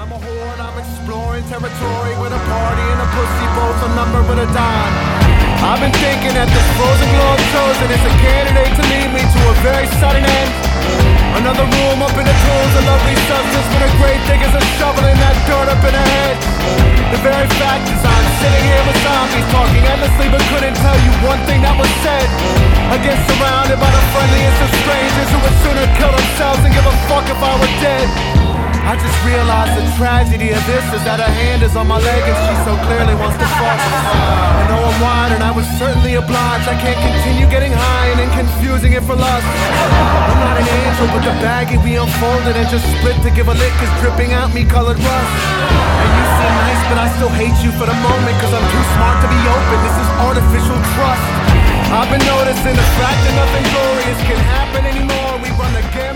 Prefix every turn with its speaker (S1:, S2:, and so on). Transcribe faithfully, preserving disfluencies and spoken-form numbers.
S1: I'm a horde, I'm exploring territory with a party and a pussy, both a number but a dime. I've been thinking that this frozen globe chosen is a candidate to lead me to a very sudden end. Another room up in the tools, a lovely substance, but a great thing is a shovel in that dirt up in her head. The very fact is I'm sitting here with zombies talking endlessly but couldn't tell you one thing that was said. I get surrounded by the friendliest of strangers who would sooner kill themselves than give a fuck if I were dead. I just realized the tragedy of this is that her hand is on my leg and she so clearly wants to fuck. I know I'm wide and I was certainly obliged. I can't continue getting high and then confusing it for lust. I'm not an angel, but the baggie we unfolded and just split to give a lick is dripping out me colored rust. And you seem nice, but I still hate you for the moment, cause I'm too smart to be open. This is artificial trust. I've been noticing the fact that nothing glorious can happen anymore. We run the gamut.